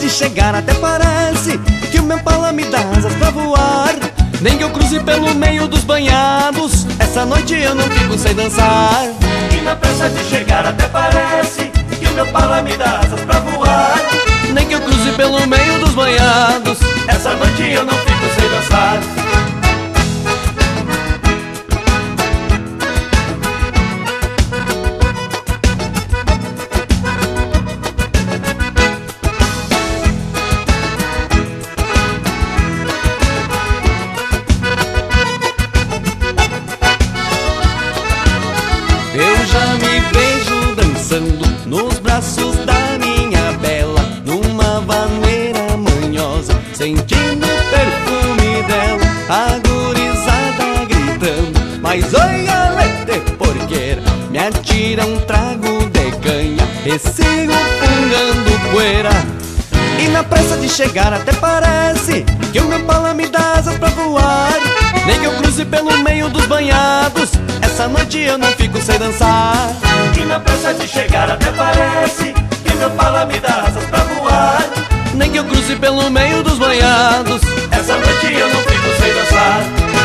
de chegar até parece que o meu pala me dá asas pra voar. Nem que eu cruze pelo meio dos banhados, essa noite eu não fico sem dançar. E na pressa de chegar até parece que o meu pala me dá asas pra voar. Nem que eu cruze pelo meio dos banhados, essa noite eu não fico sem dançar. eu já me vejo dançando nos braços da minha bela, numa vaneira manhosa, sentindo o perfume dela, a gurizada gritando: mas oi, alete porqueira, me atira um trago de canha e sigo fungando poeira. E na pressa de chegar até parece que o meu pala me dá asas pra voar. Nem que eu cruze pelo meio dos banhados, essa noite eu não fico sem dançar. E na pressa de chegar até parece que meu pala me dá asas pra voar. Nem que eu cruze pelo meio dos banhados, essa noite eu não fico sem dançar.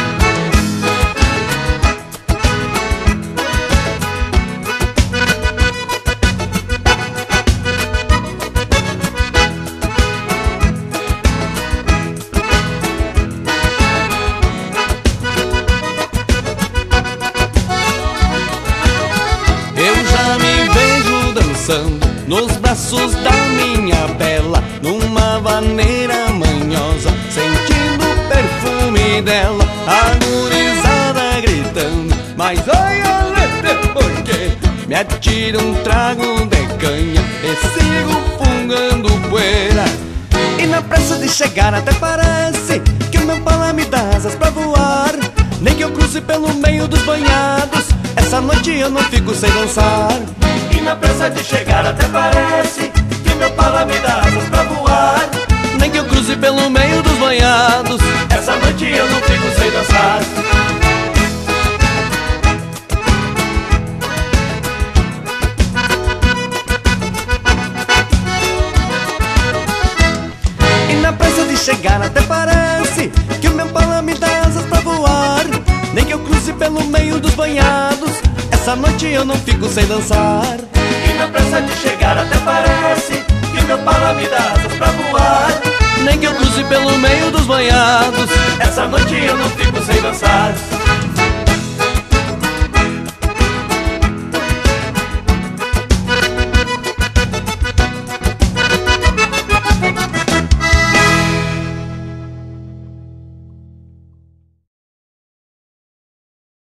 nos braços da minha bela, numa vaneira manhosa, sentindo o perfume dela, a gurizada gritando: mas oi, alete, porque me atira um trago de canha e sigo fungando poeira. E na pressa de chegar até parece que o meu pala me dá asas pra voar. Nem que eu cruze pelo meio dos banhados, essa noite eu não fico sem dançar. E na pressa de chegar até parece que meu pala me dá asas pra voar. Nem que eu cruze pelo meio dos banhados, essa noite eu não fico sem dançar. E na pressa de chegar até parece que o meu pala me dá asas pra voar. Nem que eu cruze pelo meio dos banhados, essa noite eu não fico sem dançar. E na pressa de chegar até parece que meu pala me dá asas pra voar. Nem que eu cruze pelo meio dos banhados, essa noite eu não fico sem dançar.